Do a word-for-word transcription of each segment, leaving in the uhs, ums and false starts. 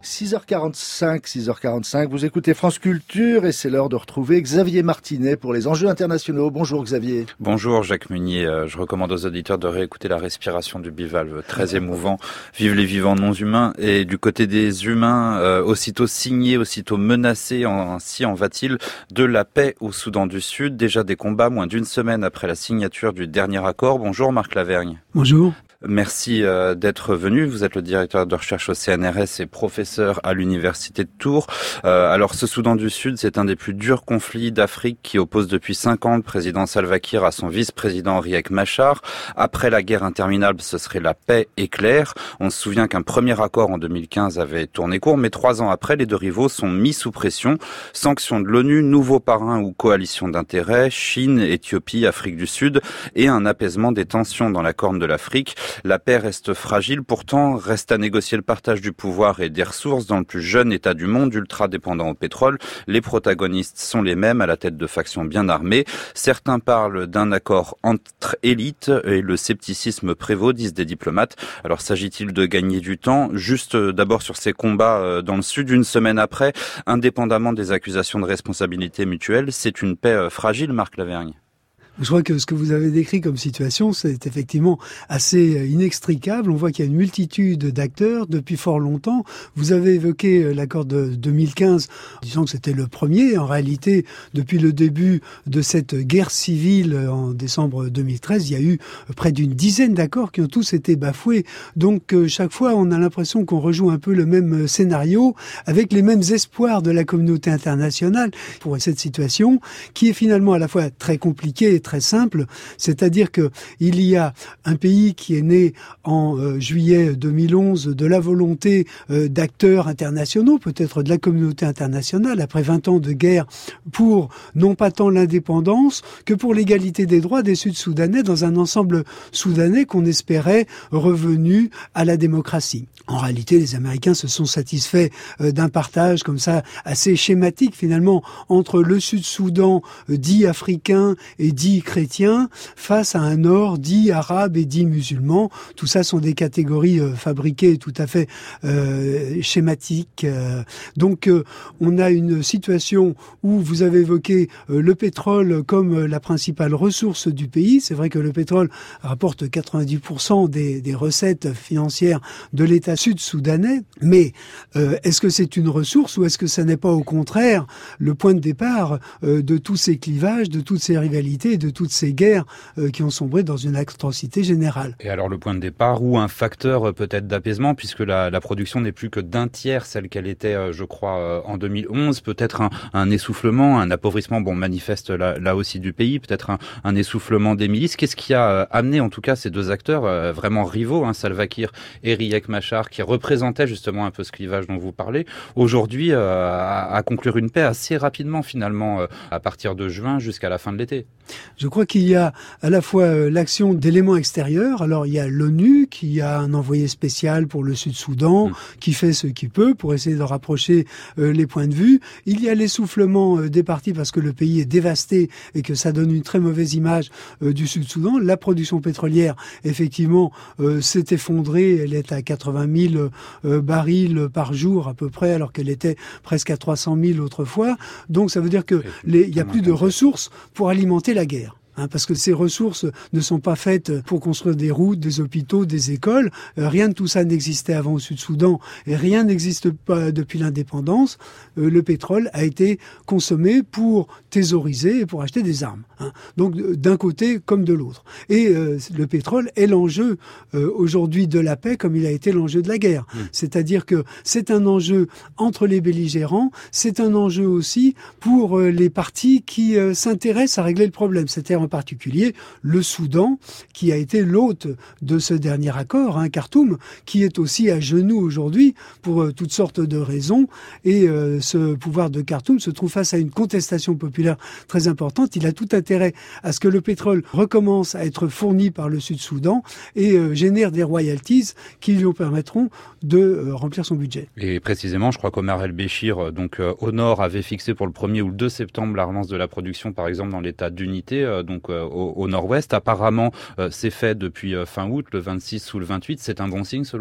six heures quarante-cinq, six heures quarante-cinq, vous écoutez France Culture et c'est l'heure de retrouver Xavier Martinet pour les enjeux internationaux. Bonjour Xavier. Bonjour Jacques Munier, je recommande aux auditeurs de réécouter la respiration du bivalve, très émouvant. Vive les vivants non humains. Et du côté des humains, euh, aussitôt signés, aussitôt menacés, ainsi en va-t-il de la paix au Soudan du Sud. Déjà des combats moins d'une semaine après la signature du dernier accord. Bonjour Marc Lavergne. Bonjour. Merci euh, d'être venu. Vous êtes le directeur de recherche au C N R S et professeur à l'université de Tours. Euh, alors ce Soudan du Sud, c'est un des plus durs conflits d'Afrique qui oppose depuis cinq ans le président Salva Kiir à son vice-président Riek Machar. Après la guerre interminable, ce serait la paix éclair. On se souvient qu'un premier accord en deux mille quinze avait tourné court, mais trois ans après, les deux rivaux sont mis sous pression. Sanctions de l'ONU, nouveaux parrains ou coalition d'intérêts, Chine, Éthiopie, Afrique du Sud et un apaisement des tensions dans la Corne de l'Afrique. La paix reste fragile, pourtant reste à négocier le partage du pouvoir et des ressources dans le plus jeune État du monde, ultra dépendant au pétrole. Les protagonistes sont les mêmes, à la tête de factions bien armées. Certains parlent d'un accord entre élites et le scepticisme prévaut, disent des diplomates. Alors s'agit-il de gagner du temps? Juste d'abord sur ces combats dans le Sud, une semaine après, indépendamment des accusations de responsabilité mutuelle, c'est une paix fragile, Marc Lavergne. Je crois que ce que vous avez décrit comme situation, c'est effectivement assez inextricable. On voit qu'il y a une multitude d'acteurs depuis fort longtemps. Vous avez évoqué l'accord de deux mille quinze, disons que c'était le premier. En réalité, depuis le début de cette guerre civile en décembre deux mille treize, il y a eu près d'une dizaine d'accords qui ont tous été bafoués. Donc chaque fois, on a l'impression qu'on rejoue un peu le même scénario avec les mêmes espoirs de la communauté internationale pour cette situation qui est finalement à la fois très compliquée et très très simple, c'est-à-dire que il y a un pays qui est né en euh, juillet deux mille onze de la volonté euh, d'acteurs internationaux, peut-être de la communauté internationale, après vingt ans de guerre pour non pas tant l'indépendance que pour l'égalité des droits des Sud-Soudanais dans un ensemble soudanais qu'on espérait revenu à la démocratie. En réalité, les Américains se sont satisfaits euh, d'un partage comme ça assez schématique finalement entre le Sud-Soudan euh, dit africain et dit chrétien face à un nord dit arabe et dit musulman. Tout ça sont des catégories euh, fabriquées tout à fait euh, schématiques. Euh. Donc euh, on a une situation où vous avez évoqué euh, le pétrole comme euh, la principale ressource du pays. C'est vrai que le pétrole rapporte quatre-vingt-dix pour cent des, des recettes financières de l'État sud-soudanais. Mais euh, est-ce que c'est une ressource ou est-ce que ça n'est pas au contraire le point de départ euh, de tous ces clivages, de toutes ces rivalités, de toutes ces guerres euh, qui ont sombré dans une atrocité générale. Et alors le point de départ ou un facteur euh, peut-être d'apaisement puisque la, la production n'est plus que d'un tiers celle qu'elle était, euh, je crois, euh, en deux mille onze. Peut-être un, un essoufflement, un appauvrissement, bon, manifeste là, là aussi du pays. Peut-être un, un essoufflement des milices. Qu'est-ce qui a euh, amené en tout cas ces deux acteurs euh, vraiment rivaux, hein, Salva Kiir et Riek Machar, qui représentaient justement un peu ce clivage dont vous parlez, aujourd'hui euh, à, à conclure une paix assez rapidement finalement euh, à partir de juin jusqu'à la fin de l'été? Je crois qu'il y a à la fois euh, l'action d'éléments extérieurs. Alors il y a l'ONU qui a un envoyé spécial pour le Sud-Soudan, mmh. qui fait ce qu'il peut pour essayer de rapprocher euh, les points de vue. Il y a l'essoufflement euh, des partis parce que le pays est dévasté et que ça donne une très mauvaise image euh, du Sud-Soudan. La production pétrolière, effectivement, euh, s'est effondrée. Elle est à quatre-vingt mille euh, barils par jour à peu près, alors qu'elle était presque à trois cent mille autrefois. Donc ça veut dire que les, il y a plus de ressources pour alimenter la guerre. Hein, parce que ces ressources ne sont pas faites pour construire des routes, des hôpitaux, des écoles. Euh, rien de tout ça n'existait avant au Sud-Soudan et rien n'existe pas depuis l'indépendance. Euh, le pétrole a été consommé pour thésauriser et pour acheter des armes. Hein. Donc d'un côté comme de l'autre. Et euh, le pétrole est l'enjeu euh, aujourd'hui de la paix comme il a été l'enjeu de la guerre. Mmh. C'est-à-dire que c'est un enjeu entre les belligérants, c'est un enjeu aussi pour euh, les partis qui euh, s'intéressent à régler le problème. C'est-à-dire en particulier le Soudan, qui a été l'hôte de ce dernier accord, hein, Khartoum, qui est aussi à genoux aujourd'hui pour euh, toutes sortes de raisons. Et euh, ce pouvoir de Khartoum se trouve face à une contestation populaire très importante. Il a tout intérêt à ce que le pétrole recommence à être fourni par le Sud-Soudan et euh, génère des royalties qui lui permettront de euh, remplir son budget. Et précisément, je crois qu'Omar El-Béchir, donc euh, au nord, avait fixé pour le premier ou le deux septembre la relance de la production, par exemple, dans l'état d'unité, euh, donc euh, au, au nord-ouest. Apparemment, euh, c'est fait depuis euh, fin août, le vingt-six ou le vingt-huit. C'est un bon signe, selon vous, donc ?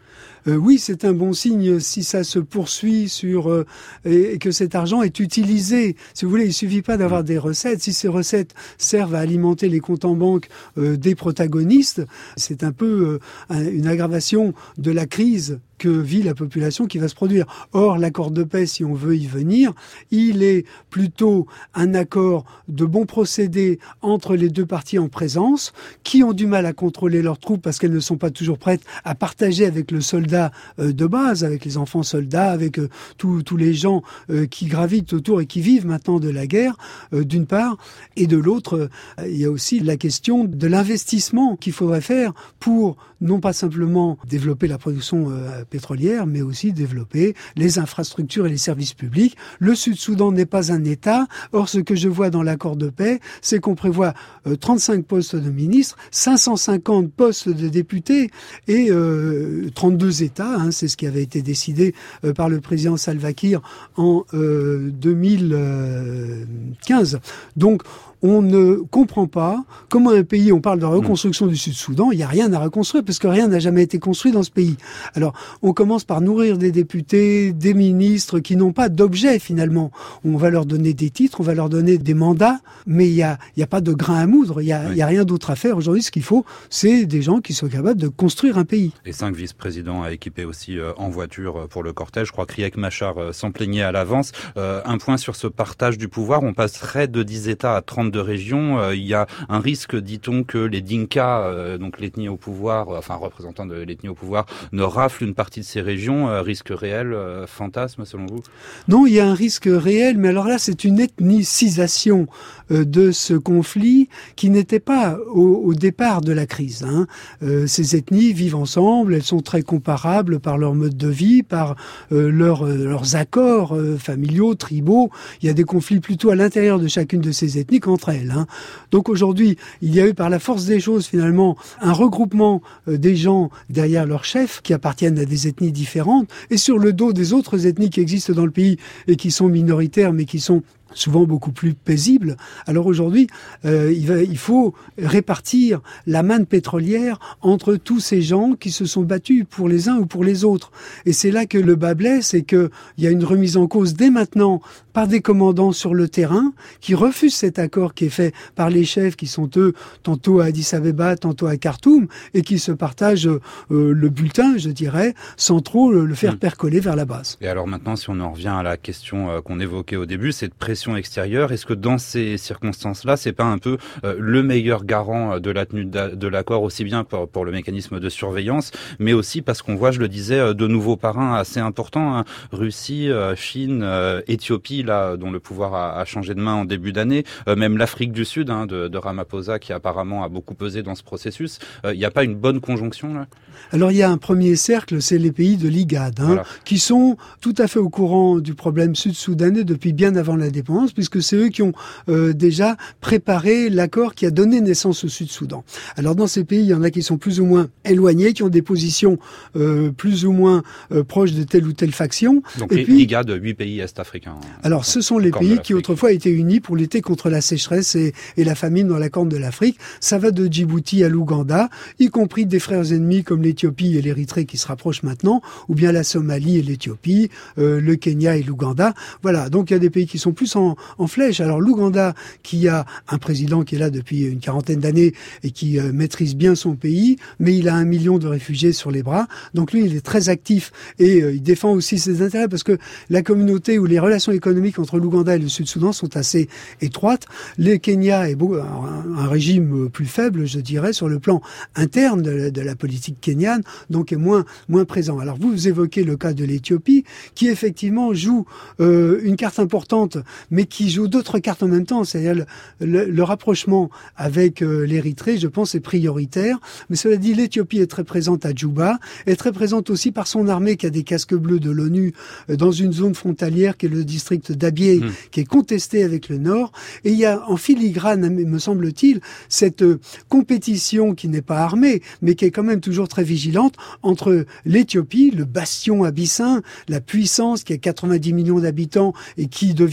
Euh, oui, c'est un bon signe si ça se poursuit sur euh, et, et que cet argent est utilisé. Si vous voulez, il suffit pas d'avoir des recettes. Si ces recettes servent à alimenter les comptes en banque euh, des protagonistes, c'est un peu euh, une aggravation de la crise que vit la population qui va se produire. Or, l'accord de paix, si on veut y venir, il est plutôt un accord de bons procédés entre les deux parties en présence, qui ont du mal à contrôler leurs troupes parce qu'elles ne sont pas toujours prêtes à partager avec le soldat euh, de base, avec les enfants soldats, avec euh, tous les gens euh, qui gravitent autour et qui vivent maintenant de la guerre, euh, d'une part. Et de l'autre, euh, il y a aussi la question de l'investissement qu'il faudrait faire pour non pas simplement développer la production euh, pétrolière, mais aussi développer les infrastructures et les services publics. Le Sud-Soudan n'est pas un État. Or, ce que je vois dans l'accord de paix, c'est qu'on prévoit euh, trente-cinq postes de ministres, cinq cent cinquante postes de députés et euh, trente-deux États. Hein, c'est ce qui avait été décidé euh, par le président Salva Kiir en euh, deux mille quinze. Donc, on ne comprend pas comment un pays, on parle de reconstruction du Sud-Soudan, il n'y a rien à reconstruire parce que rien n'a jamais été construit dans ce pays. Alors, on commence par nourrir des députés, des ministres qui n'ont pas d'objet finalement. On va leur donner des titres, on va leur donner des mandats, mais il n'y a, il y a pas de grain à moudre, il n'y a, oui. il y a rien d'autre à faire. Aujourd'hui, ce qu'il faut, c'est des gens qui soient capables de construire un pays. Et cinq vice-présidents à équiper aussi euh, en voiture pour le cortège. Je crois que Riek Machar euh, s'en plaignait à l'avance. Euh, un point sur ce partage du pouvoir, on passerait de dix États à trente de régions, euh, il y a un risque, dit-on, que les Dinka, euh, donc l'ethnie au pouvoir, euh, enfin représentants de l'ethnie au pouvoir, ne raflent une partie de ces régions. Euh, risque réel, euh, fantasme selon vous? Non, il y a un risque réel, mais alors là, c'est une ethnicisation euh, de ce conflit qui n'était pas au, au départ de la crise. Hein. Euh, ces ethnies vivent ensemble, elles sont très comparables par leur mode de vie, par euh, leur, euh, leurs accords euh, familiaux, tribaux. Il y a des conflits plutôt à l'intérieur de chacune de ces ethnies qu'entre elles. Hein. Donc aujourd'hui, il y a eu par la force des choses finalement un regroupement euh, des gens derrière leur chef qui appartiennent à des ethnies différentes et sur le dos des autres ethnies qui existent dans le pays et qui sont minoritaires mais qui sont souvent beaucoup plus paisibles. Alors aujourd'hui, euh, il, va, il faut répartir la manne pétrolière entre tous ces gens qui se sont battus pour les uns ou pour les autres. Et c'est là que le bas blesse, c'est qu'il y a une remise en cause dès maintenant par des commandants sur le terrain qui refusent cet accord qui est fait par les chefs qui sont eux tantôt à Addis Abeba, tantôt à Khartoum et qui se partagent euh, le bulletin, je dirais, sans trop le, le faire percoler vers la base. Et alors maintenant, si on en revient à la question euh, qu'on évoquait au début, cette pression extérieure, est-ce que dans ces circonstances-là, c'est pas un peu euh, le meilleur garant de la tenue de, de l'accord, aussi bien pour, pour le mécanisme de surveillance, mais aussi parce qu'on voit, je le disais, de nouveaux parrains assez importants, hein, Russie, euh, Chine, euh, Éthiopie, là, dont le pouvoir a, a changé de main en début d'année, euh, même l'Afrique du Sud, hein, de, de Ramaphosa, qui apparemment a beaucoup pesé dans ce processus. Il euh, n'y a pas une bonne conjonction là? Alors il y a un premier cercle, c'est les pays de l'I G A D, hein, voilà. qui sont tout à fait au courant du problème sud-soudanais depuis bien avant l'indépendance, puisque c'est eux qui ont euh, déjà préparé l'accord qui a donné naissance au Sud-Soudan. Alors dans ces pays, il y en a qui sont plus ou moins éloignés, qui ont des positions euh, plus ou moins euh, proches de telle ou telle faction. Donc et l'I G A D, huit pays est-africains. Alors ce sont les pays qui autrefois étaient unis pour lutter contre la sécheresse et, et la famine dans la Corne de l'Afrique. Ça va de Djibouti à l'Ouganda, y compris des frères ennemis comme l'Éthiopie et l'Érythrée qui se rapprochent maintenant, ou bien la Somalie et l'Éthiopie, euh, le Kenya et l'Ouganda. Voilà, donc il y a des pays qui sont plus en, en flèche. Alors l'Ouganda, qui a un président qui est là depuis une quarantaine d'années et qui euh, maîtrise bien son pays, mais il a un million de réfugiés sur les bras. Donc lui, il est très actif et euh, il défend aussi ses intérêts parce que la communauté ou les relations économiques entre l'Ouganda et le Sud-Soudan sont assez étroites. Le Kenya est beau, un, un régime plus faible, je dirais, sur le plan interne de la, de la politique kenyane, donc est moins moins présent. Alors vous, vous évoquez le cas de l'Éthiopie, qui effectivement joue euh, une carte importante, mais qui joue d'autres cartes en même temps. C'est-à-dire le, le, le rapprochement avec euh, l'Érythrée, je pense, est prioritaire. Mais cela dit, l'Éthiopie est très présente à Djouba, est très présente aussi par son armée qui a des casques bleus de l'ONU euh, dans une zone frontalière qui est le district d'Abyei, mmh. qui est contesté avec le Nord. Et il y a en filigrane, me semble-t-il, cette euh, compétition qui n'est pas armée, mais qui est quand même toujours très vigilante entre l'Éthiopie, le bastion abyssin, la puissance qui a quatre-vingt-dix millions d'habitants et qui devient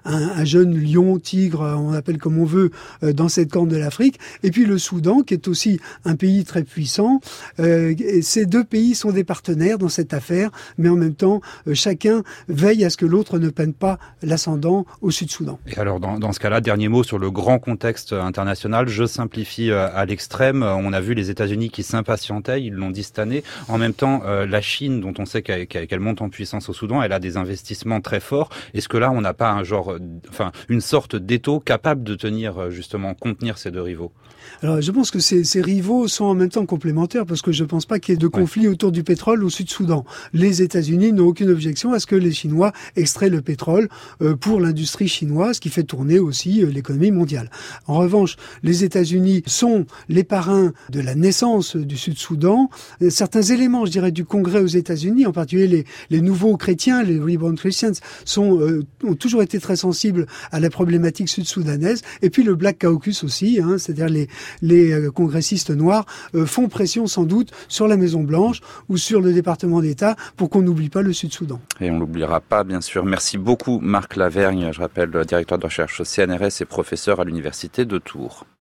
un, un jeune lion, tigre, on appelle comme on veut, euh, dans cette corne de l'Afrique. Et puis le Soudan, qui est aussi un pays très puissant. Euh, et ces deux pays sont des partenaires dans cette affaire, mais en même temps, euh, chacun veille à ce que l'autre ne prenne pas l'ascendant au Sud-Soudan. Et alors, dans, dans ce cas-là, dernier mot sur le grand contexte international. Je simplifie euh, à l'extrême. On a vu les États-Unis qui s'impatientaient, ils l'ont dit cette année. En même temps, euh, la Chine, dont on sait qu'elle, qu'elle monte en puissance au Soudan, elle a des investissements très forts. Est-ce que là, on n'a pas un genre, euh, enfin, une sorte d'étau capable de tenir, euh, justement, contenir ces deux rivaux? Alors, je pense que ces, ces rivaux sont en même temps complémentaires, parce que je ne pense pas qu'il y ait de conflit ouais. autour du pétrole au Sud-Soudan. Les États-Unis n'ont aucune objection à ce que les Chinois extraient le pétrole euh, pour l'industrie chinoise, qui fait tourner aussi euh, l'économie mondiale. En revanche, les États-Unis sont les parrains de la naissance du Sud-Soudan. Certains éléments, je dirais, du Congrès aux États-Unis, en particulier les, les nouveaux chrétiens, les Reborn Christians, sont, euh, ont toujours été très sensibles à la problématique sud-soudanaise. Et puis le Black Caucus aussi, hein, c'est-à-dire les les euh, congressistes noirs euh, font pression sans doute sur la Maison-Blanche ou sur le département d'État pour qu'on n'oublie pas le Sud-Soudan. Et on l'oubliera pas, bien sûr. Merci beaucoup Marc Lavergne, je rappelle, directeur de recherche au C N R S et professeur à l'Université de Tours.